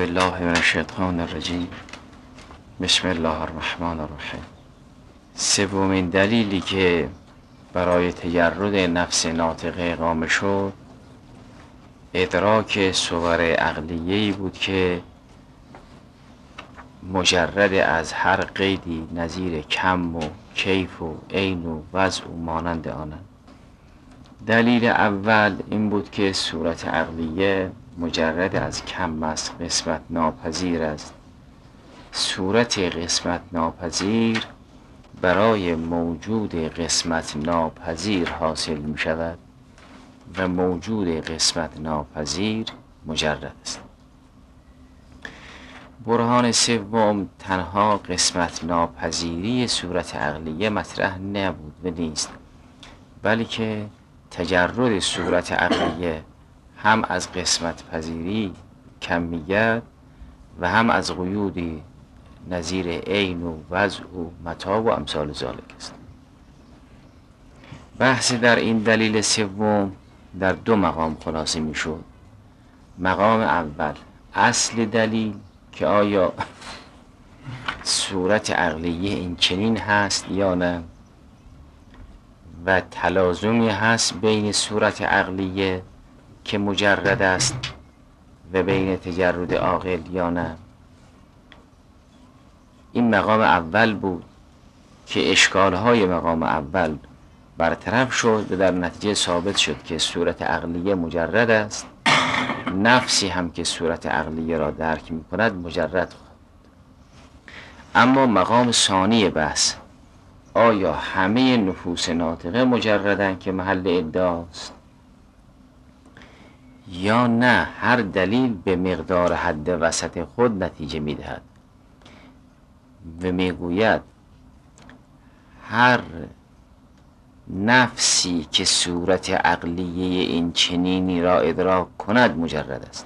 بالله من الشیطان الرجیم. بسم الله الرحمن الرحیم. سومین دلیلی که برای تجرد نفس ناطقه اقامه شد ادراک صور عقلیه‌ای بود که مجرد از هر قیدی نظیر کم و کیف و عین و وضع و مانند آنند. دلیل اول این بود که صورت عقلیه مجرد از کم است، قسمت ناپذیر است. صورت قسمت ناپذیر برای موجود قسمت ناپذیر حاصل می شود و موجود قسمت ناپذیر مجرد است. برهان سوم تنها قسمت ناپذیری صورت عقلیه مطرح نبود و نیست، بلکه تجرد صورت عقلیه هم از قسمت پذیری کمیت و هم از قیودی نظیر عین و وضع و متاع و امثال ذالک است. بحث در این دلیل سوم در دو مقام خلاصه می شد. مقام اول اصل دلیل که آیا صورت عقلیه این چنین هست یا نه و تلازمی هست بین صورت عقلیه که مجرد است و بین تجرد عاقل یا نه. این مقام اول بود که اشکالهای مقام اول برطرف شد و در نتیجه ثابت شد که صورت عقلیه مجرد است. نفسی هم که صورت عقلیه را درک می کند مجرد خواهد. اما مقام ثانی بحث، آیا همه نفوس ناطقه مجردن که محل ادعاست یا نه هر دلیل به مقدار حد وسط خود نتیجه می دهد و می گوید هر نفسی که صورت عقلیه این چنینی را ادراک کند مجرد است.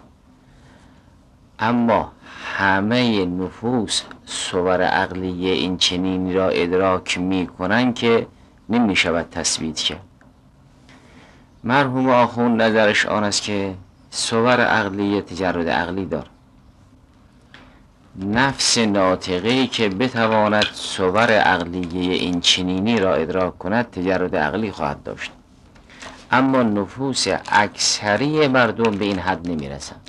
اما همه نفوس صور عقلیه این چنینی را ادراک می کنند که نمی شود تثبیت کرد. مرحوم آخوند نظرش آن است که صور عقلیه تجرد عقلی دارد. نفس ناطقه‌ای که بتواند صور عقلیه این چنینی را ادراک کند تجرد عقلی خواهد داشت. اما نفوس اکثری مردم به این حد نمی رسند.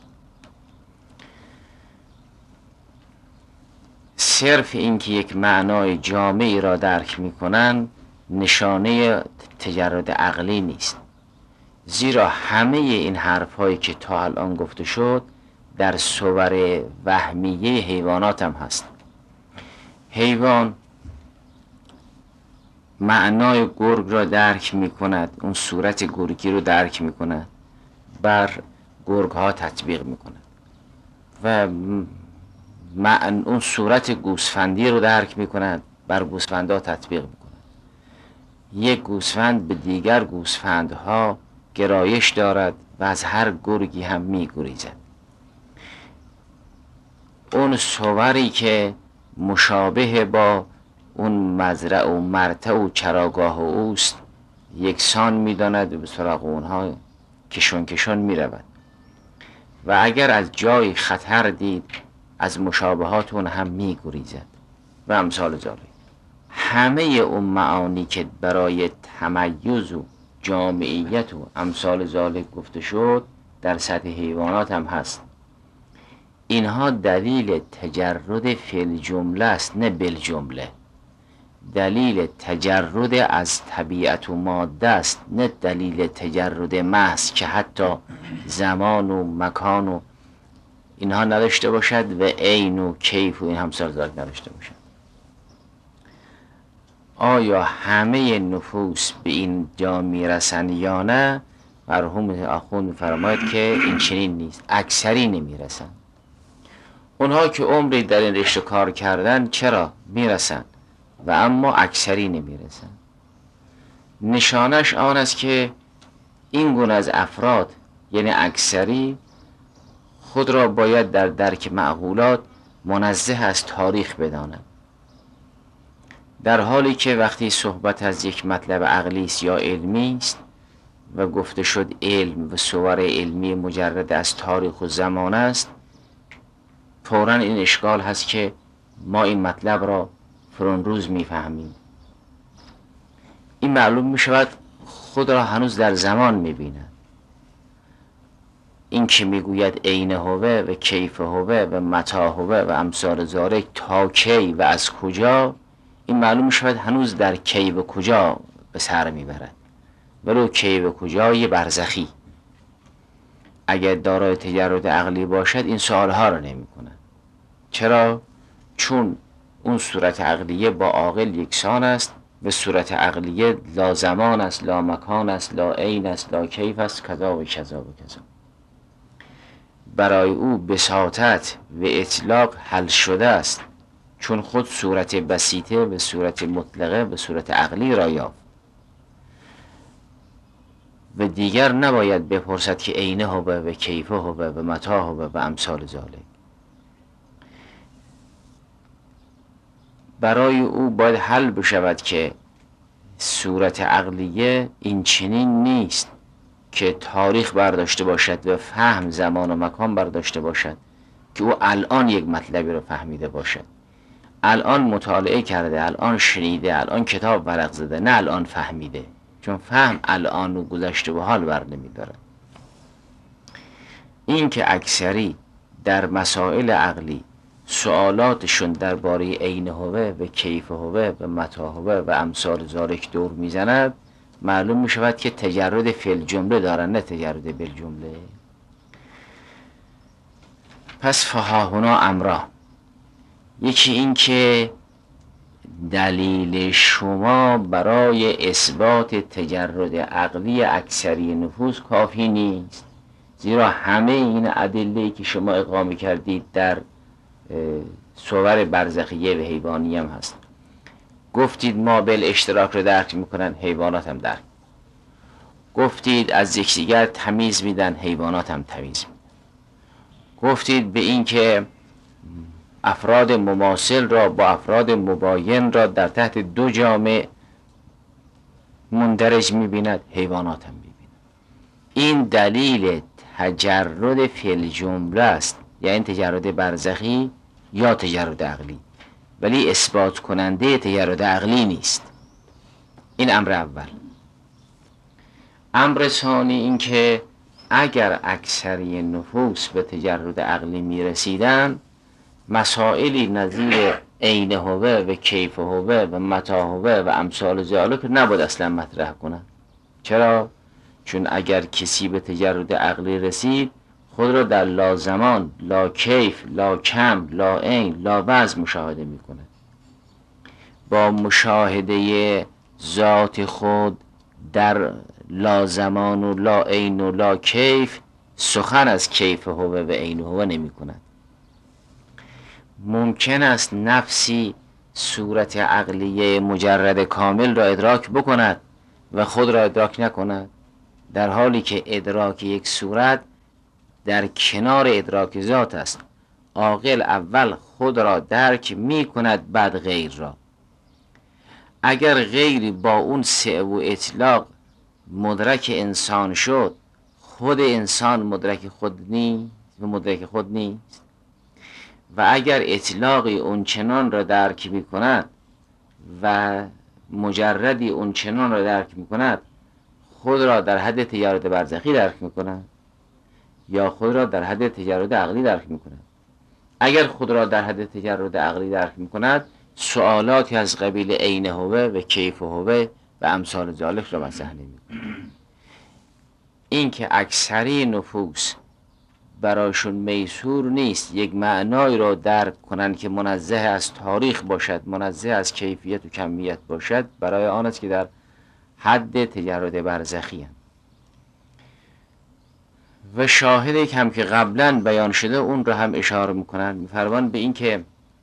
صرف اینکه یک معنای جامعی را درک می کنند نشانه تجرد عقلی نیست، زیرا همه این حرف‌هایی که تا الان گفته شد در صور وهمیه حیوانات هم هست. حیوان معنای گرگ را درک می کند، اون صورت گرگی رو درک می کند، بر گرگ ها تطبیق می کند و اون صورت گوسفندی رو درک می کند، بر گوسفندها تطبیق می کند. یک گوسفند به دیگر گوسفندها گرایش دارد و از هر گرگی هم می گریزد. اون صوری که مشابه با اون مزرع و مرتع و چراگاه اوست یکسان می داند و به سراغ اونها کشون کشون می رود و اگر از جای خطر دید از مشابهات اون هم می گریزد و امثال ذالک. همه اون معانی که برای تمیز و جامعیت و امثال ذالک گفته شد در سطح حیوانات هم هست. اینها دلیل تجرد فی الجمله است نه بالجمله. دلیل تجرد از طبیعت و ماده است نه دلیل تجرد محض که حتی زمان و مکان و اینها نداشته باشد و عین و کیف و این همسال ذالک نداشته باشد. آیا همه نفوس به این جا میرسن یا نه؟ مرحوم آخوند فرماید که این چنین نیست، اکثری نمیرسن. اونها که عمری در این رشته کار کردن چرا میرسن و اما اکثری نمیرسن. نشانش آن است که این گونه از افراد یعنی اکثری خود را باید در درک معقولات منزه از تاریخ بدانند، در حالی که وقتی صحبت از یک مطلب عقلی است یا علمی است و گفته شد علم و صور علمی مجرد از تاریخ و زمان است، فوراً این اشکال هست که ما این مطلب را فرونروز میفهمیم. این معلوم می شود خود را هنوز در زمان می بیند. این که می گوید عین هوه و کیف هوه و متی هوه و امثال ذالک تا کی و از کجا، این معلوم می شود هنوز در کی و کجا به سر می برد، ولو کی و کجای برزخی. اگر دارای تجرد عقلی باشد این سوالها را نمی کند. چرا؟ چون اون صورت عقلیه با عاقل یکسان است و صورت عقلیه لا زمان است، لا مکان است، لا عین است، لا کیف است، کذا و کذا و کذا. برای او بساطت و اطلاق حل شده است، چون خود صورت بسیطه و صورت مطلقه و صورت عقلی را یافت و دیگر نباید بپرسد که عینه هوه و کیفه هوه و متی هوه و امثال ذالک. برای او باید حل بشود که صورت عقلیه این چنین نیست که تاریخ برداشته باشد و فهم زمان و مکان برداشته باشد، که او الان یک مطلبی رو فهمیده باشد، الان مطالعه کرده، الان شنیده، الان کتاب ورق زده، نه الان فهمیده، چون فهم الان و گذشته و حال بر نمی دارد. این که اکثری در مسائل عقلی سوالاتشون درباره عین هوه و کیف هوه و متی هوه و امثال ذالک دور میزند، معلوم می شود که تجرد فی الجمله دارن، نه تجرد بالجمله. پس فهاهنا امرا، یکی این که دلیل شما برای اثبات تجرد عقلی اکثری نفوس کافی نیست، زیرا همه این ادله‌ای که شما اقامه کردید در صور برزخیه و حیوانی هم هست. گفتید ما بالاشتراک رو درک میکنن، حیوانات هم درک. گفتید از یکدیگر تمیز میدن، حیوانات هم تمیز میدن. گفتید به این که افراد مماثل را با افراد مباین را در تحت دو جامعه مندرج میبیند، حیوانات هم میبیند. این دلیل تجرد فی الجمله است، یعنی تجرد برزخی یا تجرد عقلی، ولی اثبات کننده تجرد عقلی نیست. این امر اول. امر ثانی این که اگر اکثری نفوس به تجرد عقلی میرسیدن، مسائلی نظیر عین هوه و کیف هوه و متی هوه و امثال ذالک نباید اصلا مطرح کنن. چرا؟ چون اگر کسی به تجرد عقلی رسید، خود را در لا زمان، لا کیف، لا کم، لا عین، لا وزن مشاهده میکنه. با مشاهده ذات خود در لا زمان و لا عین و لا کیف سخن از کیف هوه و عین هوه نمی کند. ممکن است نفسی صورت عقلیه مجرد کامل را ادراک بکند و خود را ادراک نکند، در حالی که ادراک یک صورت در کنار ادراک ذات است. عاقل اول خود را درک می کند، بعد غیر را. اگر غیری با اون سعه و اطلاق مدرک انسان شد، خود انسان مدرک خود نیست. و اگر اطلاقی اون چنان را درک می کند و مجردی اون چنان را درک می کند، خود را در حد تجرد برزخی درک می کند یا خود را در حد تجرد عقلی درک می کند. اگر خود را در حد تجرد عقلی درک می کند، سوالاتی از قبیل عین هوه و کیف هوه و امثال ذالک را مطرح نمی کند. این که اکثری نفوس برایشون میسور نیست یک معنای را درک کنند که منزه از تاریخ باشد، منزه از کیفیت و کمیت باشد، برای آن است که در حد تجرد برزخی هم. و شاهدی که هم که قبلا بیان شده اون رو هم اشاره میکنن، میفرمان به این که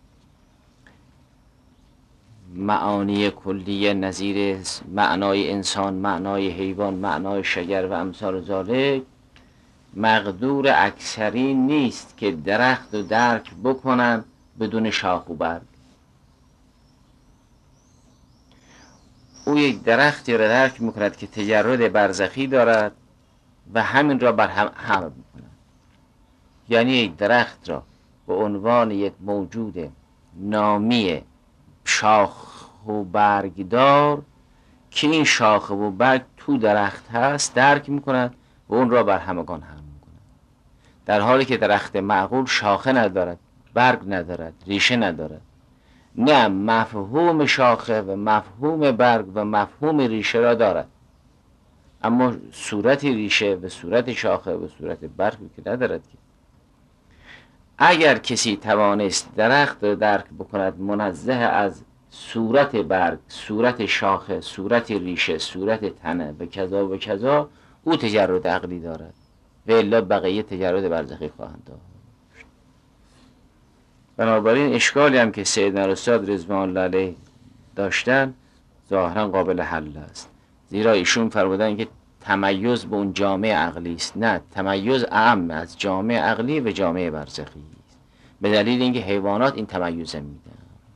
معانی کلیه نظیر معنای انسان، معنای حیوان، معنای شجر و امثال ذالک مقدور اکثری نیست که درخت و درک بکنن بدون شاخ و برگ. او یک درختی را درک میکند که تجرد برزخی دارد و همین را بر هم میکند. یعنی یک درخت را به عنوان یک موجود نامی شاخ و برگدار که این شاخه و برگ تو درخت هست درک میکند و اون را بر همگان حمل میکند، در حالی که درخت معقول شاخه ندارد، برگ ندارد، ریشه ندارد. نه، مفهوم شاخه و مفهوم برگ و مفهوم ریشه را دارد، اما صورت ریشه و صورت شاخه و صورت برگ که ندارد. که اگر کسی توانست درخت را درک بکند منزه از صورت برگ، صورت شاخه، صورت ریشه، صورت تنه و کذا و کذا، او تجرد عقلی دارد و الا بقیه تجرد برزخی خواهند داشت. بنابراین اشکالی هم که سیدنا الاستاد رضوان الله علیه داشتن ظاهرا قابل حل است، زیرا ایشون فرمودن که تمیز به اون جامعه عقلی است. نه، تمیز اعم از جامعه عقلی و جامعه برزخی است، به دلیل اینکه حیوانات این تمیز میدن.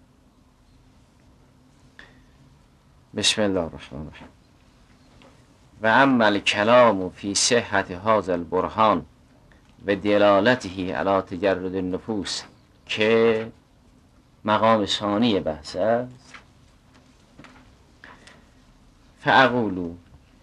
بسم الله الرحمن الرحیم. و اما الکلام فی صحت هذا البرهان و دلالته علی تجرد النفوس که مقام ثانی بحث است، فاقولو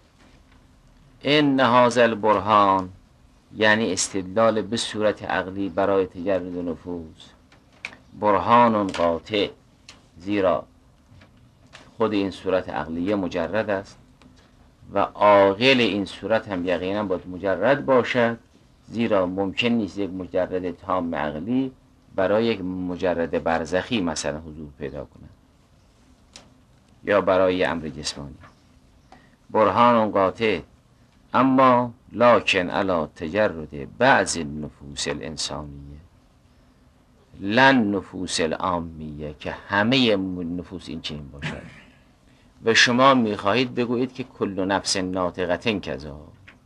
ان هذا البرهان، یعنی استدلال به صورت عقلی برای تجرد نفوس، برهان قاطع، زیرا خود این صورت عقلیه مجرد است و عاقل این صورت هم یقینا باید مجرد باشد، زیرا ممکن نیست یک مجرد تام عقلی برای یک مجرد برزخی مثلا حضور پیدا کند یا برای امر جسمانی. برهان قاطع، اما لکن علی تجرد بعض النفوس الانسانیه لن نفوس العامیه، که همه نفوس این چنین باشد. و شما میخواهید بگویید که کل نفس ناطقه کذا،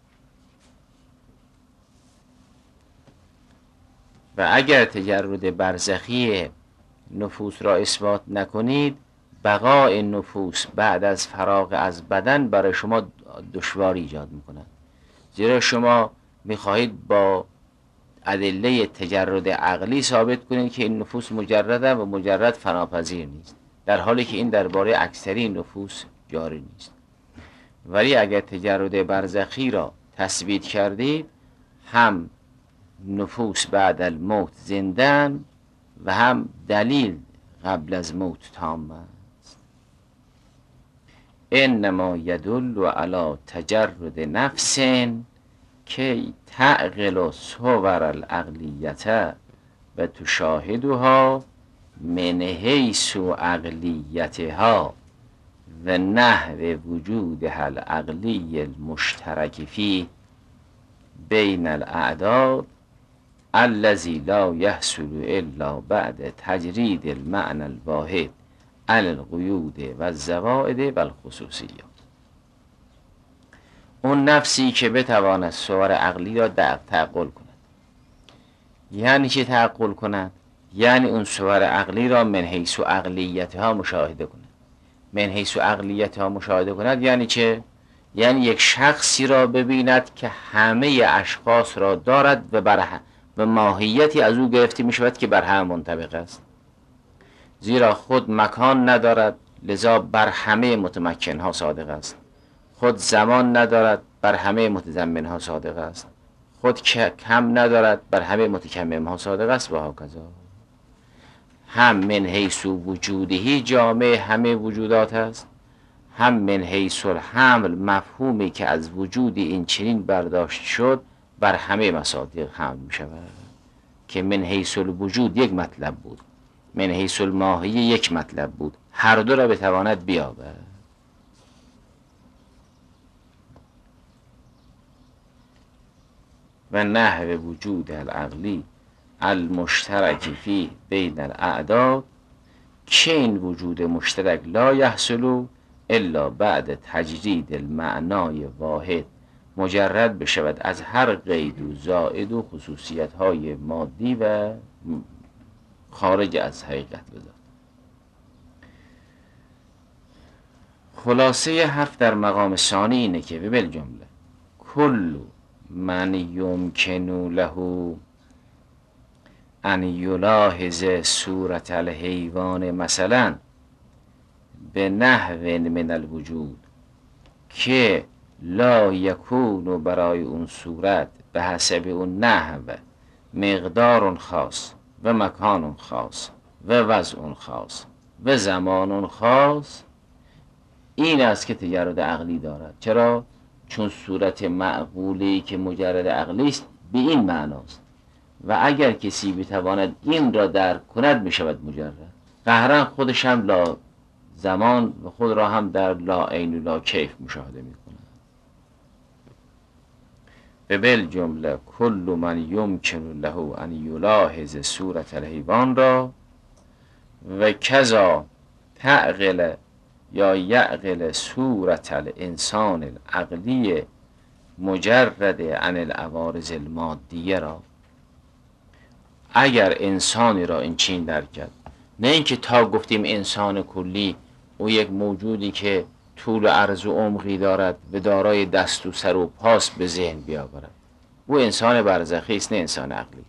و اگر تجرد برزخی نفوس را اثبات نکنید، بقای نفوس بعد از فراغ از بدن برای شما دشواری ایجاد میکند، زیرا شما میخواهید با ادله تجرد عقلی ثابت کنید که این نفوس مجرده و مجرد فناپذیر نیست، در حالی که این درباره اکثری نفوس جاری نیست. ولی اگر تجرد برزخی را تثبیت کردید، هم نفوس بعد الموت زندن و هم دلیل قبل از موت تام است. انما یدل علی تجرد نفس که تعقل صور العقلیت و تشاهدها من حیث عقلیتها و نحو وجودها العقلی المشترک فی بین الاعداد الذی لا یحصل الا بعد تجرید المعنى الواحد علی القیود و الزوائد و الخصوصیات. اون نفسی که بتواند صور عقلی را تعقل کند. یعنی چه تعقل کند؟ یعنی اون صور عقلی را من حیث عقلیتها مشاهده کند. من حیث عقلیتها مشاهده کند یعنی چه؟ یعنی یک شخصی را ببیند که همه اشخاص را دارد و ماهیتی از او گرفته می شود که بر هم منطبق است، زیرا خود مکان ندارد لذا بر همه متمکن ها صادق است، خود زمان ندارد بر همه متضمن ها صادق است، خود کم ندارد بر همه متکمم ها صادق است و هکذا. هم من حیث وجودهی جامع همه وجودات است، هم من حیث الحمل مفهومی که از وجود این چنین برداشت شد بر همه مصادیق حمل می شود، که من حیث الوجود یک مطلب بود، من حیث الماهیه یک مطلب بود، هر دو را بتواند بیابد. و نحو وجود العقلی المشترک فی بین الاعداد، که این وجود مشترک لا یحصل الا بعد تجرید المعنای واحد، مجرد بشود از هر قید و زائد و خصوصیت های مادی و خارج از حقیقت بذات. خلاصه حرف در مقام ثانی اینه که بالجمله کل من یمکن له ان یلاحظ صورت الحیوان مثلا به نحو من الوجود که لا یکون برای اون صورت به حسب اون نحو مقدار خاص و مکان خاص و وضع خاص و زمان خاص، این است که تجرد عقلی دارد. چرا؟ چون صورت معقولی که مجرد عقلی است به این معناست و اگر کسی بتواند این را درک کند می شود مجرد. قهرا خودش هم لا زمان و خود را هم در لا عین و لا کیف مشاهده می کند. به بالجمله کل من یمکن له ان یلاحظ صورت الحیوان را و کذا تعقل یا یعقل صورت الانسان العقلی مجرد عن العوارض المادیه را، اگر انسانی را این چین درک کرد، نه اینکه تا گفتیم انسان کلی او یک موجودی که طول و عرض و عمقی دارد و دارای دست و سر و پاس به ذهن بیاورد، او انسان برزخی است نه انسان عقلی.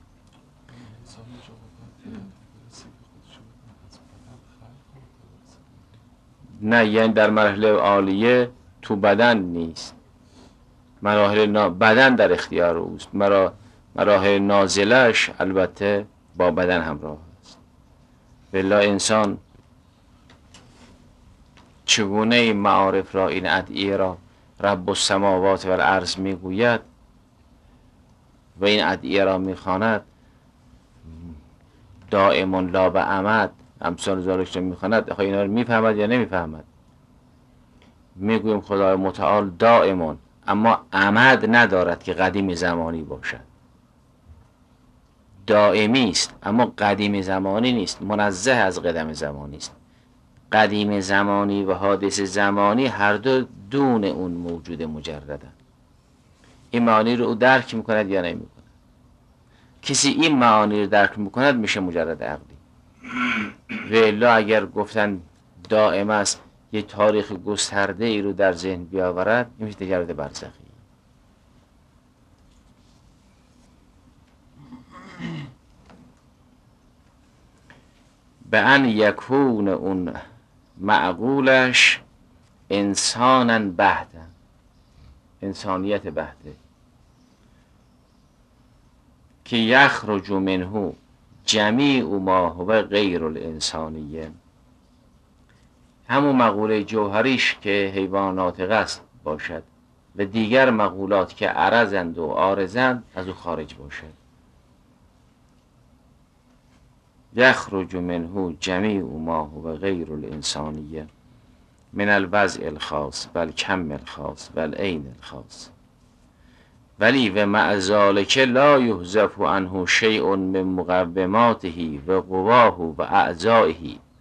نه، یعنی در مرحله عالیه تو بدن نیست، مراحل بدن در اختیار اوست، مراحل نازلش البته با بدن همراه است. بلا انسان چگونه این معارف را، این ادعیه را رب السماوات و الارض میگوید و این ادعیه را میخواند، دائم لا به عمد امثال ذالک را میخواند، آخه اینا رو میفهمد یا نمیفهمد؟ میگویم خدای متعال دائمون، اما عمد ندارد که قدیم زمانی باشد. دائمی است اما قدیم زمانی نیست، منزه از قدم زمانی است. قدیم زمانی و حادث زمانی هر دو دون اون موجود مجردن. این معانی رو او درک میکند یا نمیکند؟ کسی این معانی رو درک میکند میشه مجرد عقلی. و الا اگر گفتن دائم است یه تاریخ گسترده ای رو در ذهن بیاورد، این میشه تجرد برزخی. به ان یکون اون معقولش انسانا بحتا، انسانیت بحته، که یخرج منه جمیع ما هو غیر الانسانیه، همون مقوله جوهریش که حیوان ناطق است باشد و دیگر مقولات که عرضند و عارضند از او خارج باشد. یخرج منه جمیع ما هو غیر الانسانیه من الوضع الخاص و الکم الخاص و العین الخاص، ولی و مع ذلک لا یحذف عنه شیء من مقوماته و قواه و اعضائه،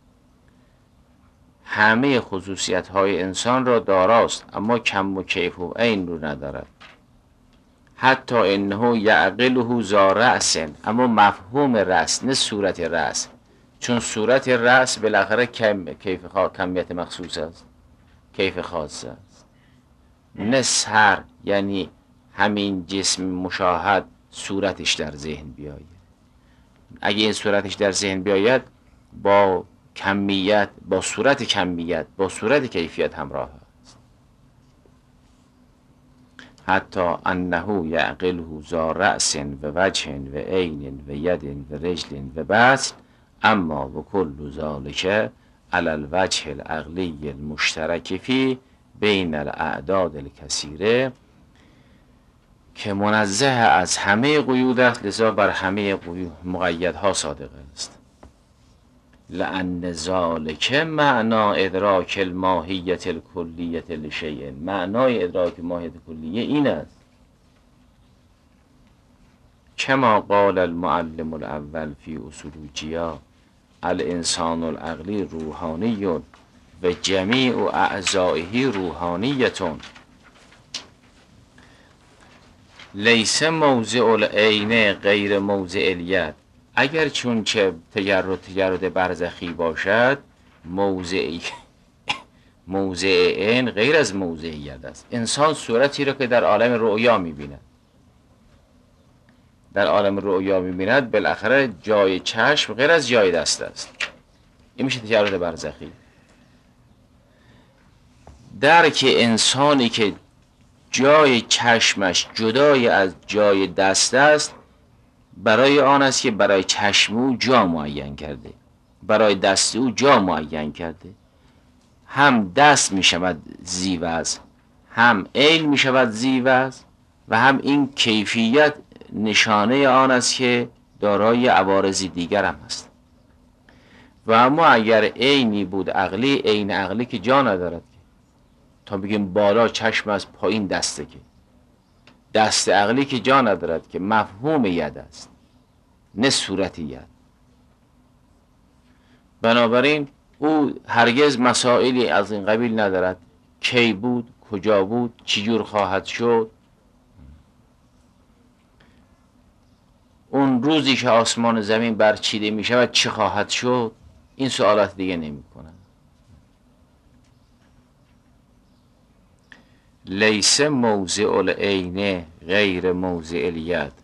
همه خصوصیت های انسان را داراست اما کم و کیف و عین رو ندارد. حتی انه یعقله ذا رأس، اما مفهوم رأس نه صورت رأس، چون صورت رأس بالاخره کمیت مخصوص است، کیف خاص است. نه سر، یعنی همین جسم مشاهد صورتش در ذهن بیاید. اگه این صورتش در ذهن بیاید با کمیت، با صورت کمیت، با صورت کیفیت همراه است. حتی انه یعقله ذا رأس و وجه و عین و ید و رجل و بسط، اما و کل ذالک علی الوجه العقلی المشترک فی بین الاعداد الکثیره، که منزه از همه قیود است، لذا بر همه مقیدها صادق است. لأن ذالک معنی ادراک الماهیت الکلیت لشیء، معنای ادراک ماهیت کلیه این است کما قال المعلم الاول فی اصولوجیا الانسان العقلی روحانی و جمیع اعضائه روحانیتون، لیس موضع العین غیر موضع الید، اگر چون چه تجرد برزخی باشد، موضع عین غیر از موضع ید است. انسان صورتی را که در عالم رؤیا میبیند در عالم رؤیا می‌بیند، بالاخره جای چشم غیر از جای دست است. این میشه تجرد برزخی. درک انسانی که جای چشمش جدای از جای دست است، برای آن است که برای چشم او جا معین کرده، برای دست او جا معین کرده. هم دست می شود زیوز، هم عین می شود زیوز، و هم این کیفیت نشانه آن است که دارای عوارضی دیگر هم است. و اما اگر عینی بود عقلی، عین عقلی که جا ندارد، تا بگیم بالا چشم از پایین دسته، که دست عقلی که جا ندارد، که مفهوم ید است نه صورت ید. بنابراین او هرگز مسائلی از این قبیل ندارد، کی بود، کجا بود، چی جور خواهد شد، اون روزی که آسمان و زمین برچیده می شود چی خواهد شد، این سوالات دیگه نمی کنن. لیس موضع العین غیر موضع الید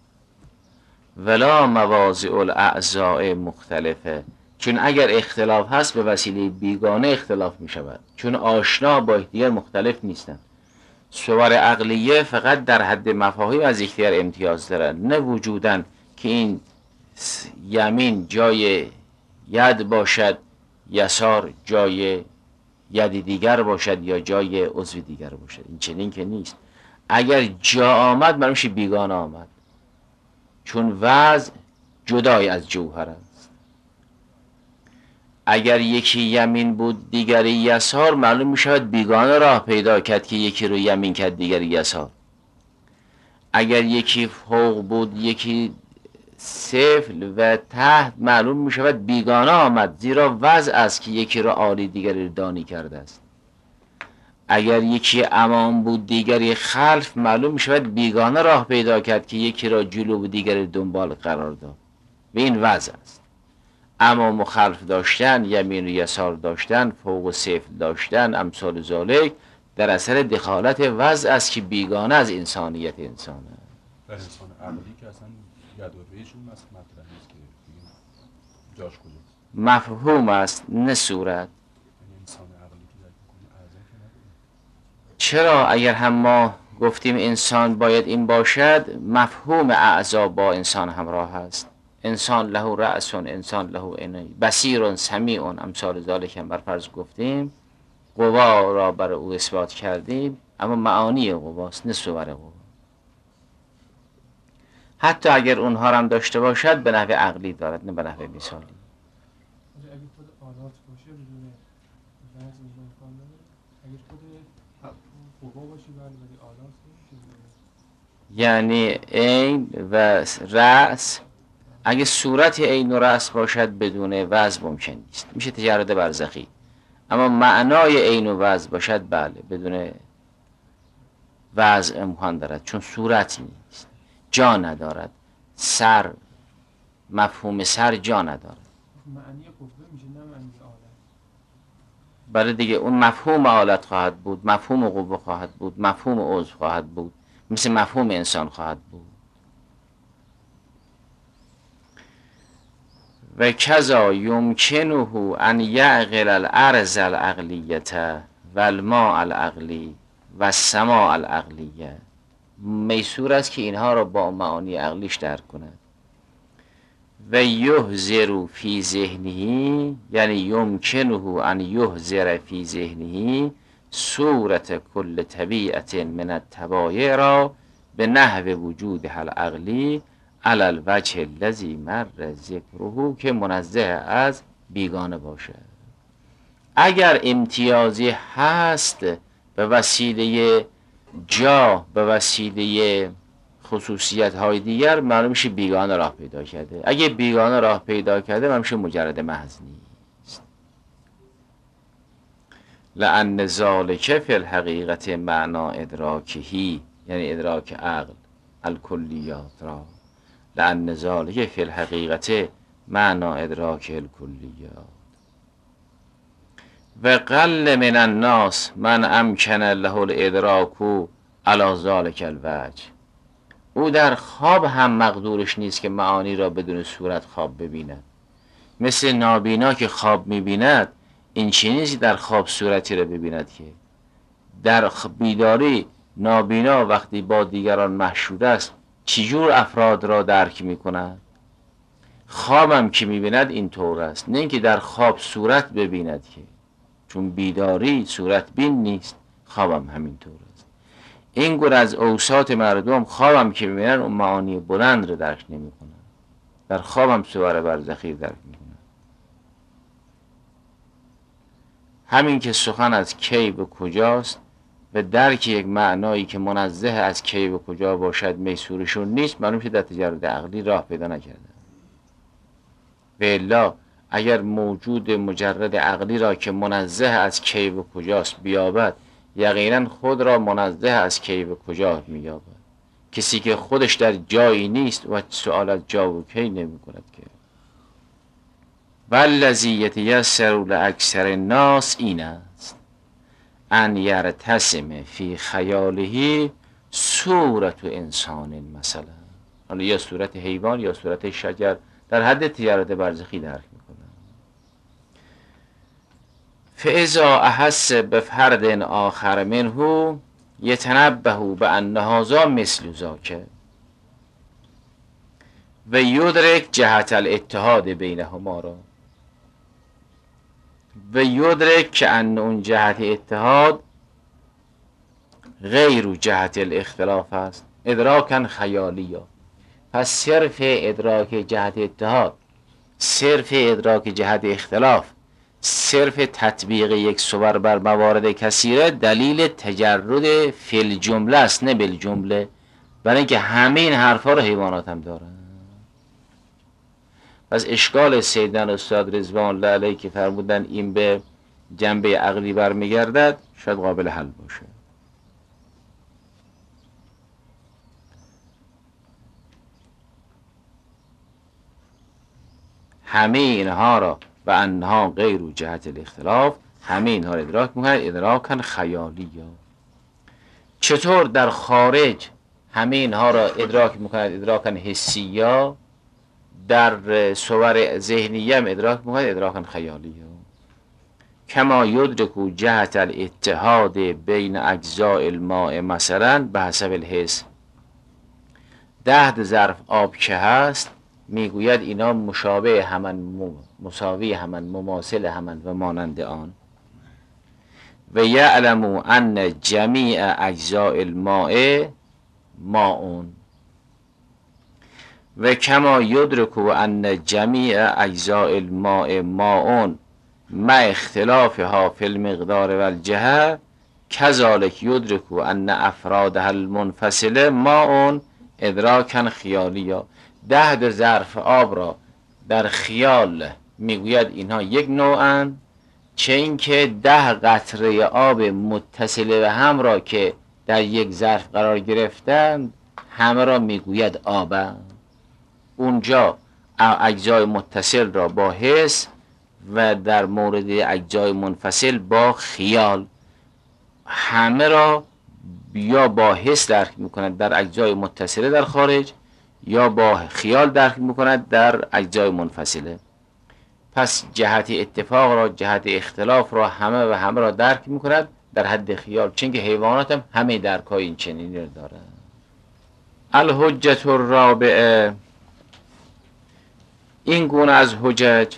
ولا مواضع الاعضاء مختلفه. چون اگر اختلاف هست به وسیله بیگانه اختلاف می شود، چون آشنا با یکدیگر مختلف نیستند. صور عقلیه فقط در حد مفاهیم از یکدیگر امتیاز دارند، نه وجودن که این یمین جای ید باشد، یسار جای ید دیگر باشد، یا جای عضو دیگر باشد. این چنین که نیست. اگر جا آمد معلوم میشه بیگانه آمد، چون وضع جدای از جوهر است. اگر یکی یمین بود دیگری یسار، معلوم می شود بیگانه راه پیدا کرد که یکی رو یمین کرد دیگری یسار. اگر یکی فوق بود یکی سفل و تحت، معلوم می شود بیگانه آمد، زیرا وضع است که یکی رو عالی دیگری رو دانی کرده است. اگر یکی امام بود دیگری خلف، معلوم می شود بیگانه راه پیدا کرد که یکی را جلو و دیگری دنبال قرار داد. و این وضع است. امام و خلف داشتن، یمین و یسار داشتن، فوق و سفل داشتن، امثال ذالک، در اثر دخالت وضع است که بیگانه از انسانیت انسانه. در انسان عقلی که اصلا یدویشون مطرح نیست که جاش کجاست. مفهوم است نه صورت. انسان عقلی که درک می‌کنه اعضا که نداره. چرا اگر هم ما گفتیم انسان باید این باشد، مفهوم اعضا با انسان همراه است. انسان له رأس، انسان له عینین، بصیر، سمیع، امثال ذالک هم بر فرض گفتیم، قوا را بر او اثبات کردیم، اما معانی قواست نه صور قوا. حتی اگر اونها هم داشته باشد به نحو عقلی دارد نه به نحو مثالی. اگه خود آلات باشه بدون وزن امکان داره، اگه خود قوا باشه ولی آلات باشه، یعنی عین و رأس، اگه صورت عین و رأس باشد بدون وزن ممکن نیست، میشه تجرد برزخی. اما معنای عین و وزن باشد بله، بدون وزن امکان دارد، چون صورت نیست، جا ندارد. سر، مفهوم سر جا ندارد. معنی قوه میشه نه معنی آلت. برای دیگه اون مفهوم آلت خواهد بود، مفهوم قوه خواهد بود، مفهوم عضو خواهد بود، مثل مفهوم انسان خواهد بود. و کذا یمکنه ان یعقل الارض العقلیه و الماء العقلی و السماء العقلیه. میسور است که اینها را با معانی عقلیش درک کند. و یحضر فی ذهنه، یعنی یمکنه ان یحضر فی ذهنه صورت کل طبیعت من الطبایع را به نحو وجود العقلی علی الوجه الذی مر ذکره، که منزه از بیگانه باشه. اگر امتیازی هست به وسیله جا، به وسیله خصوصیت های دیگر، معلوم میشه بیگانه راه پیدا کرده. اگه بیگانه راه پیدا کرده معلوم میشه مجرد محض نیست. لأن ذالک فی الحقیقت معنا ادراکهی، یعنی ادراک عقل الکلیات را. لأن ذالک فی الحقیقت معنا ادراک الکلیات. و قل من الناس من امکن له الادراک علی ذالک الوجه. او در خواب هم مقدورش نیست که معانی را بدون صورت خواب ببیند. مثل نابینا که خواب میبیند، این چی نیست در خواب صورتی را ببیند. که در بیداری نابینا وقتی با دیگران محشود است چجور افراد را درک میکند؟ خوابم که میبیند این طور است، نه اینکه در خواب صورت ببیند، که چون بیداری صورت بین نیست، خوابم همین طور است. این گونه از اوساط مردم خوابم که میبینن اون معانی بلند رو درک نمیکنن، در خوابم صور برزخی درک میکنن. همین که سخن از کی به کجاست و درک یک معنایی که منزه از کی به کجا باشد میسورشون نیست، معلوم شد در تجرد عقلی راه پیدا نکرده. و الا اگر موجود مجرد عقلی را که منزه از کی به کجاست بیابد، یقینا خود را منزه از کی به کجا مییابد. کسی که خودش در جایی نیست و سؤال از جا و کی نمی کند. که والذی یتیسر لاکثر الناس این است ان یرتسم فی خیاله صورت انسان مثلا، حالا یا صورت حیوان یا صورت شجر، در حد تجرد برزخی درک میکنه. فاذا احس بفرد آخر منه یتنبه بان هذا مثل ذاک و یدرک جهت الاتحاد بینهما را و یدرک که ان اون جهت اتحاد غیر جهت الاختلاف است ادراکا خیالیا. پس صرف ادراک جهت اتحاد، صرف ادراک جهت اختلاف، صرف تطبیق یک صور بر موارد کثیره دلیل تجرد فی الجمله است، نه بالجمله، برای اینکه همه این حرفا رو حیوانات هم دارن. پس اشکال سیدنا استاد رضوان الله علیه که فرمودن این به جنبه عقلی برمیگردد شاید قابل حل باشه. همه اینها را و انها غیر جهت الاختلاف، همه اینها را ادراک میکنند ادراکا خیالی. یا چطور در خارج همه اینها را ادراک میکنند ادراکا حسی، یا در صور ذهنی هم ادراک میکنند ادراکا خیالی. کما یدرک جهت الاتحاد بین اجزاء الماء مثلا به حسب الحس. 10 ظرف آب که هست میگوید اینا مشابه همان، مساوی همان، مماثل همان و مانند آن. و یعلمو ان جمیع اجزاء الماء ماء و کما یدرکو ان جمیع اجزاء الماء ماء مع اختلافها فی المقدار و الجهه کذالک یدرکو ان افرادها المنفصله ماء ادراکا خیالیا. 10 ظرف آب را در خیال میگوید اینها یک نوعن، چه اینکه 10 قطره آب متصل به هم را که در یک ظرف قرار گرفتند همه را میگوید آبند. اونجا اجزای متصل را با حس و در مورد اجزای منفصل با خیال، همه را یا با حس درک میکند در اجزای متصله در خارج، یا با خیال درک میکند در اجزای منفصله. پس جهت اتفاق را، جهت اختلاف را همه و همه را درک میکند در حد خیال، چون که حیوانات هم همه درکای این چنینی را دارند. الحجت الرابعه، این گونه از حجج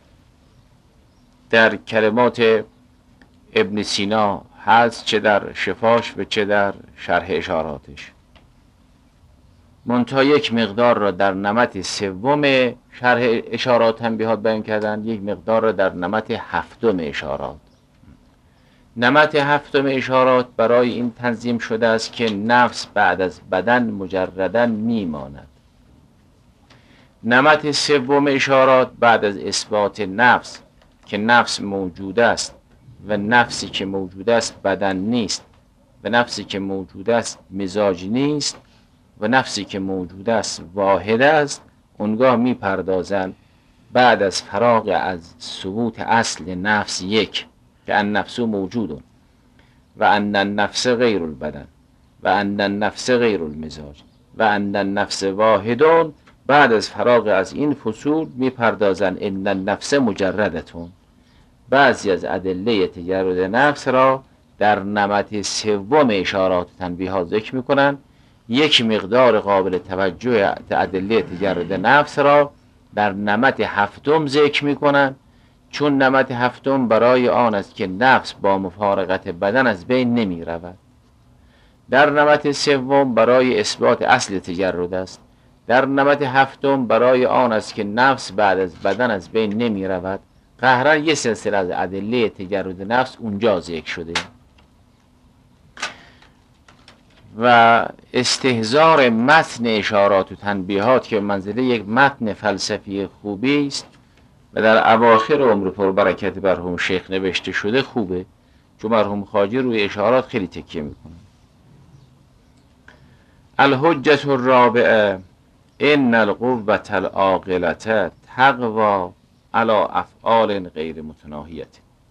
در کلمات ابن سینا هست، چه در شفاش و چه در شرح اشاراتش. منتها یک مقدار را در نمط 3 شرح اشارات هم بیاد بیان کردن، یک مقدار را در نمط 7 اشارات. نمط 7 اشارات برای این تنظیم شده است که نفس بعد از بدن مجردن میماند. نمط 3 اشارات بعد از اثبات نفس که نفس موجود است و نفسی که موجود است بدن نیست و نفسی که موجود است مزاج نیست و نفسی که موجود است واحد است، اونگاه میپردازند بعد از فراغ از ثبوت اصل نفس یک که النفس موجود و ان النفس غیر البدن و ان النفس غیر المزاج و ان النفس واحدون، بعد از فراغ از این فصول میپردازن ان النفس مجردتون. بعضی از ادله تجرد نفس را در نمط سوم اشارات و تنبیهات ذکر میکنن. یک مقدار قابل توجه ادله تجرد نفس را در نمط هفتم ذکر میکنن، چون نمط هفتم برای آن است که نفس با مفارقت بدن از بین نمی رود. در نمط سوم برای اثبات اصل تجرد است. در نمط هفتم برای آن است که نفس بعد از بدن از بین نمی رود. قهرا یه سلسله از ادله تجرد نفس اونجا ذکر شده و استحضار متن اشارات و تنبیهات که منزله یک متن فلسفی خوبی است و در اواخر عمر پربرکت مرحوم شیخ نوشته شده خوبه، چون مرحوم خواجه روی اشارات خیلی تکیه میکنه. الحجة الرابعه ان القوة العاقلة تقوی علی افعال غیر متناهیه.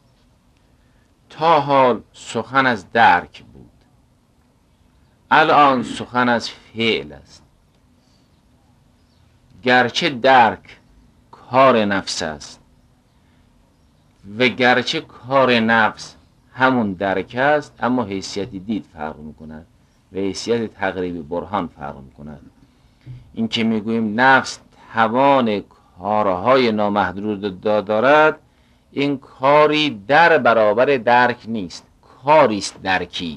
تا حال سخن از درک بود، الان سخن از فعل است. گرچه درک کار نفس است و گرچه کار نفس همون درک است، اما حیثیت دید فرق میکند و حیثیت تقریب برهان فرق میکند. این که میگوییم نفس توان کارهای نامحدود دارد، این کاری در برابر درک نیست، کاری است درکی.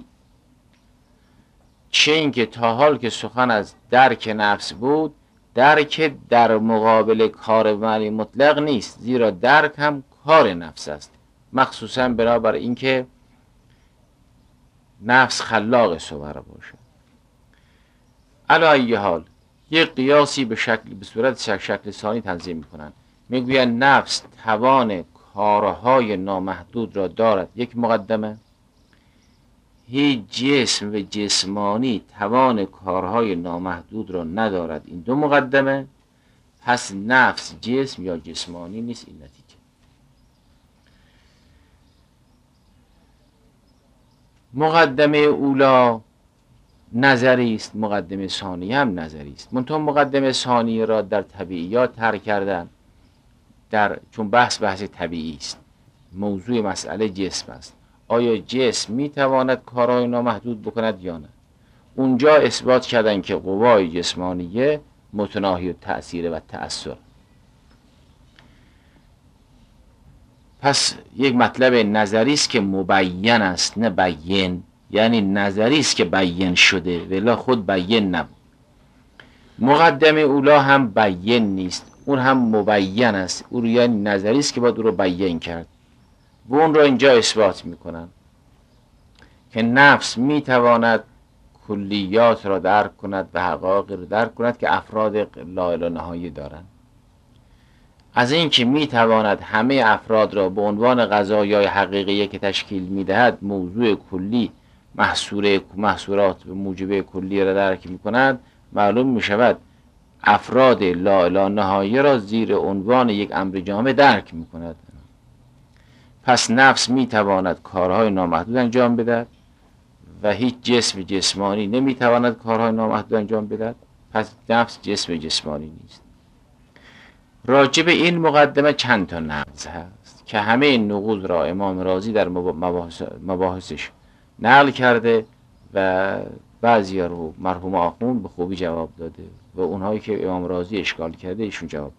چه اینکه تا حال که سخن از درک نفس بود، درک در مقابل کار معنی مطلق نیست، زیرا درک هم کار نفس است، مخصوصا بنابر اینکه نفس خلاق صور باشد. علی ای حال یک قیاسی به صورت شکل ثانی تنظیم میکنن، میگویند نفس توان کارهای نامحدود را دارد، یک مقدمه. هیچ جسم و جسمانی توان کارهای نامحدود را ندارد، این دو مقدمه. پس نفس جسم یا جسمانی نیست، این نتیجه. مقدمه اولا نظری است، مقدمه ثانی هم نظری است. منتها مقدمه ثانی را در طبیعیات ترک کردن، چون بحث طبیعی است. موضوع مسئله جسم است. آیا جسم میتواند کارهای نامحدود بکند یا نه؟ اونجا اثبات کردن که قوای جسمانیه متناهی التأثیر و تأثر. پس یک مطلب نظری است که مبین است نه بیین، یعنی نظری است که بیین شده ولی خود بیین نبود. مقدمه اولا هم بیین نیست، اون هم مبین است، اون یعنی نظری است که باید او رو بیین کرد و اون رو اینجا اثبات میکنن که نفس میتواند کلیات را درک کند و حقایق را درک کند که افراد لا اله نهایی دارند. از این که میتواند همه افراد را به عنوان قضایای حقیقیه که تشکیل میدهد موضوع کلی محصورات و موجبه کلی را درک میکند، معلوم میشود افراد لا اله نهایی را زیر عنوان یک امر جامع درک میکند. پس نفس میتواند کارهای نامحدود انجام بدهد و هیچ جسم جسمانی نمیتواند کارهای نامحدود انجام بدهد. پس نفس جسم جسمانی نیست. راجب این مقدمه چند تا نقض هست که همه این نقوض را امام رازی در مباحثش نقل کرده و بعضی رو مرحوم آخوند به خوبی جواب داده و اونهایی که امام رازی اشکال کرده ایشون جواب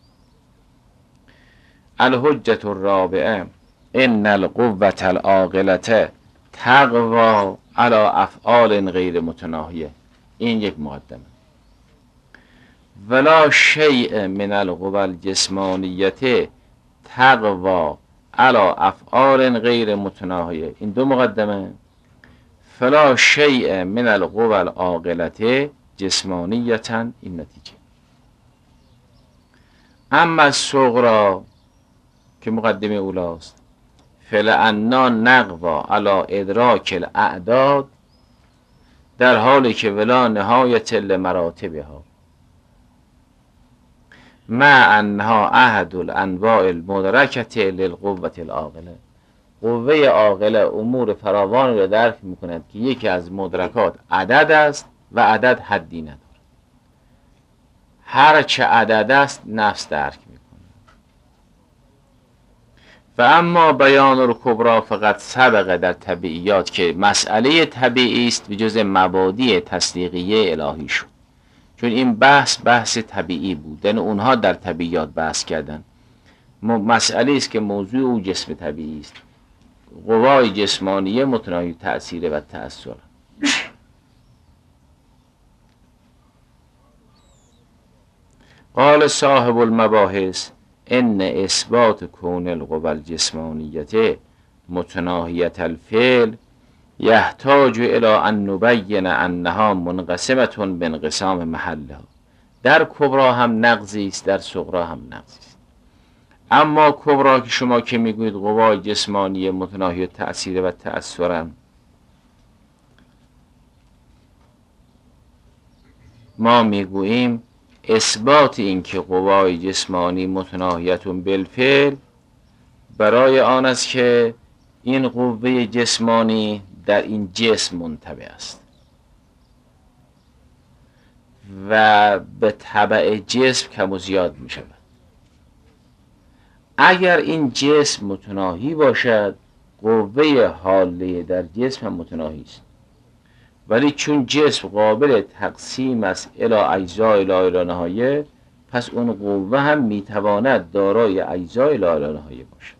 دادن. الحجة الرابعه ان القوة العاقلة تقوی علی افعال غیر متناهیه. این یک مقدمه. ولا شیء من القوى الجسمانیه تقوی علی افعال غیر متناهیه. این دو مقدمه. فلا شیء من القوى العاقلة جسمانیه، این نتیجه. اما الصغرى که مقدمه اولاست، فلعنا نقوی علی ادراک الاعداد، در حالی که ولا نهایت لمراتبها مع انها احد الانواع المدرکه للقوة العاقله. قوه عاقله امور فراوان را درک میکند که یکی از مدرکات عدد است و عدد حدی ندارد. هر چه عدد است نفس درک میکنه. و اما بیان الکبری فقط سبقه در طبیعیات که مسئله طبیعی است به جز مبادی تصدیقیه الهی شد، چون این بحث طبیعی بود، یعنی اونها در طبیعیات بحث کردن. مسئله است که موضوع او جسم طبیعی است، قوای جسمانیه متناهی تأثیر و تأثیر. قال صاحب المباحث ان اثبات کون القوى الجسمانیه متناهیت الفعل یحتاج الى ان نبین انها منقسمه بانقسام محلها. در کبرا هم نقضی است، در صغرا هم نقضی است. اما کبرا که شما که میگویید قوای جسمانی متناهی تأثیر و تأثرن، ما میگوییم اثبات این که قوای جسمانی متناهیتون بالفعل برای آن است که این قوه جسمانی در این جسم منطبع است و به تبع جسم کم و زیاد می شود. اگر این جسم متناهی باشد، قوه حاله در جسم هم متناهی است، ولی چون جسم قابل تقسیم است الی اجزاء لا الی نهایه، پس اون قوه هم میتواند دارای اجزاء لا الی نهایه باشد.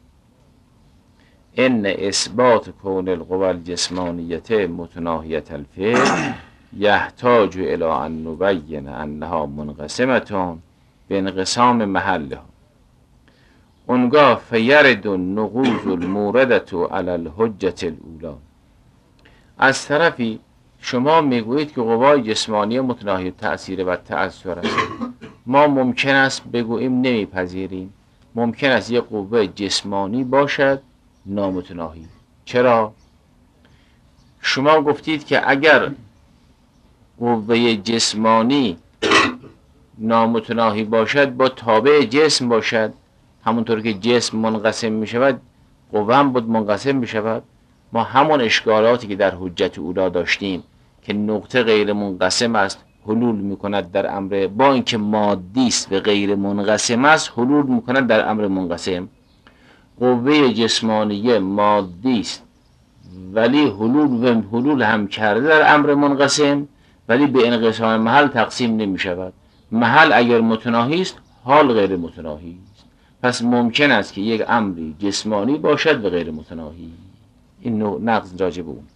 ان اثبات کون القوى الجسمانیه متناهیت الفعل یحتاج الی ان نبین انها منقسمه بانقسام محلها. اونگاه فیرد النقوض الموردة علی الحجة الاولی. از طرفی شما میگویید که قوای جسمانی متناهی تأثیر و تأثیر است. ما ممکن است بگوییم نمیپذیریم، ممکن است یک قوه جسمانی باشد نامتناهی. چرا؟ شما گفتید که اگر قوه جسمانی نامتناهی باشد با تابع جسم باشد، همونطور که جسم منقسم می شود قوه هم بود منقسم می شود. ما همون اشکالاتی که در حجت اولی داشتیم که نقطه غیر منقسم است حلول می کند در امر، با اینکه مادی است و غیر منقسم است حلول می کند در امر منقسم. قوه جسمانیه مادی است ولی حلول هم کرده در امر منقسم، ولی به انقسام محل تقسیم نمی شود. محل اگر متناهی است حال غیر متناهی است، پس ممکن است که یک امری جسمانی باشد و غیر متناهی. این نقض راجب اون.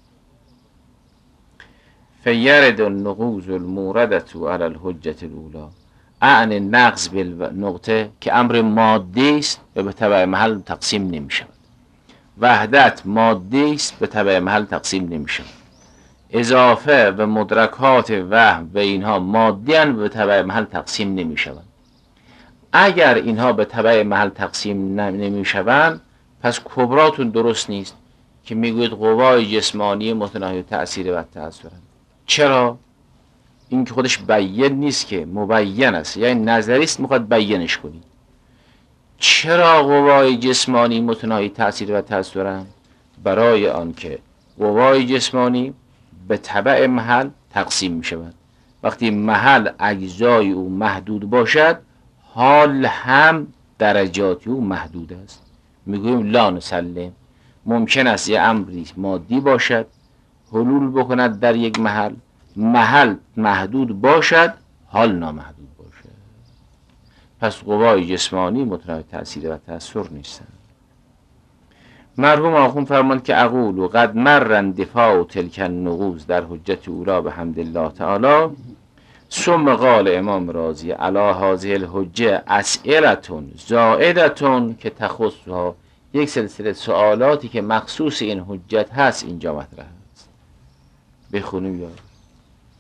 فیرد النقوض الموردة علی الحجة الاولی، اعنی نقض بالنقطه که امر مادی است و به تبع محل تقسیم نمی شود. وحدت مادی است به تبع محل تقسیم نمی شود. اضافه و مدرکات وهم و اینها مادی اند و به تبع محل تقسیم نمی شود. اگر اینها به تبع محل تقسیم نمی شوند، پس کبراتون درست نیست که میگوید قوای جسمانی متناهی تأثیر و تأثیرند. چرا؟ این که خودش بیان نیست، که مبین است، یعنی نظری است میخواد بیانش کنید. چرا قوای جسمانی متناهی تأثیر و تأثیرند؟ برای آنکه قوای جسمانی به تبع محل تقسیم می شود. وقتی محل اجزای او محدود باشد، حال هم درجاتی او محدود است. میگوییم لا نسلم. ممکن است یه امری مادی باشد حلول بکند در یک محل محدود باشد حال نامحدود باشد. پس قوای جسمانی متناهی تأثیر و تأثیر نیستند. مرحوم آخوند فرماند که اقول و قد مرن دفاع تلک النقوض در حجت اولی بحمد الله تعالی. ثم قال امام رازی علی هذه الحجه اسئلتون زائدتون که تخصها، یک سلسله سوالاتی که مخصوص این حجت هست اینجا مطرح است. بخونیم یا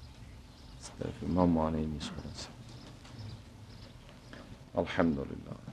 ما مانعی نیست. الحمدلله.